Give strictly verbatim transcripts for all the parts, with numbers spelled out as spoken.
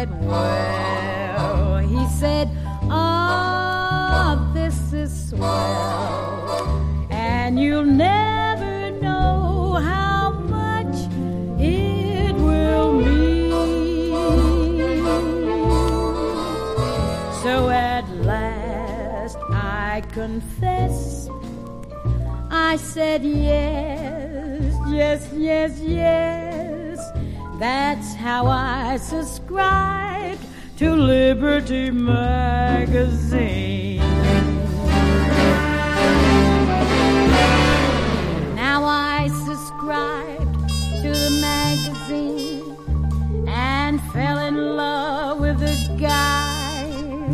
said, well, he said, oh, this is swell, and you'll never know how much it will mean. So at last I confess, I said yes, yes, yes, yes. That's how I subscribed to Liberty Magazine. Now I subscribed to the magazine and fell in love with a guy.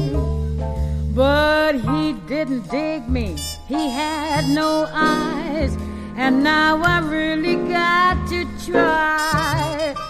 But he didn't dig me, he had no eyes, and now I really got to try